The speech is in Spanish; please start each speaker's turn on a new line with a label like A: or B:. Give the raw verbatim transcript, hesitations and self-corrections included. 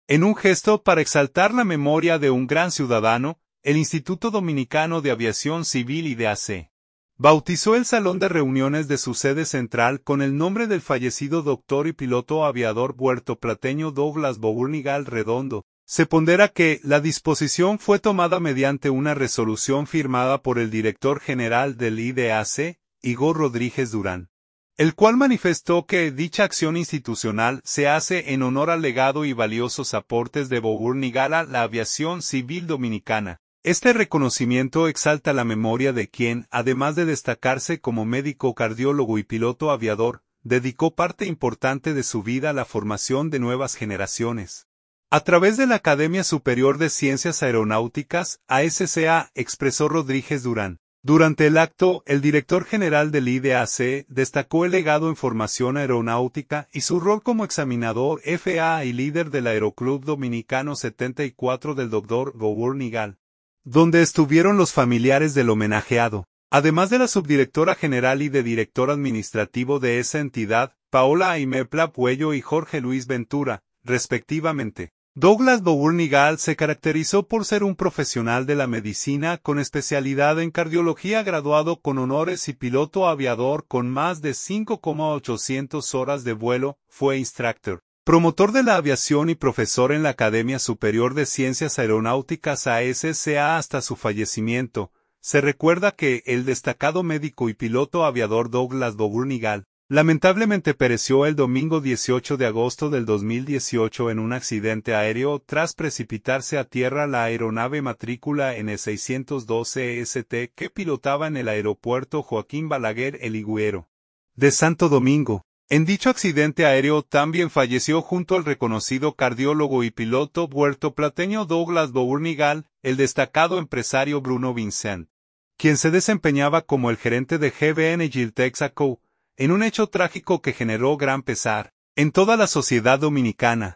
A: En un gesto para exaltar la memoria de un gran ciudadano, el Instituto Dominicano de Aviación Civil I D A C bautizó el salón de reuniones de su sede central con el nombre del fallecido doctor y piloto aviador puertoplateño Douglas Bournigal Redondo. Se pondera que la disposición fue tomada mediante una resolución firmada por el director general del I D A C, Igor Rodríguez Durán, el cual manifestó que dicha acción institucional se hace en honor al legado y valiosos aportes de Bournigal a la aviación civil dominicana. Este reconocimiento exalta la memoria de quien, además de destacarse como médico cardiólogo y piloto aviador, dedicó parte importante de su vida a la formación de nuevas generaciones. A través de la Academia Superior de Ciencias Aeronáuticas, A S C A, expresó Rodríguez Durán. Durante el acto, el director general del I D A C destacó el legado en formación aeronáutica y su rol como examinador F A A y líder del Aeroclub Dominicano setenta y cuatro del doctor Bournigal, donde estuvieron los familiares del homenajeado, además de la subdirectora general y de director administrativo de esa entidad, Paola Aimepla Puello y Jorge Luis Ventura, respectivamente. Douglas Bournigal se caracterizó por ser un profesional de la medicina con especialidad en cardiología, graduado con honores y piloto aviador con más de cinco mil ochocientas horas de vuelo. Fue instructor, promotor de la aviación y profesor en la Academia Superior de Ciencias Aeronáuticas A S C A hasta su fallecimiento. Se recuerda que el destacado médico y piloto aviador Douglas Bournigal lamentablemente pereció el domingo dieciocho de agosto del dos mil dieciocho en un accidente aéreo tras precipitarse a tierra la aeronave matrícula N seiscientos doce S T que pilotaba en el aeropuerto Joaquín Balaguer El Higuero de Santo Domingo. En dicho accidente aéreo también falleció junto al reconocido cardiólogo y piloto puertoplateño Douglas Bournigal, el destacado empresario Bruno Vincent, quien se desempeñaba como el gerente de G B Energy Texaco, en un hecho trágico que generó gran pesar en toda la sociedad dominicana.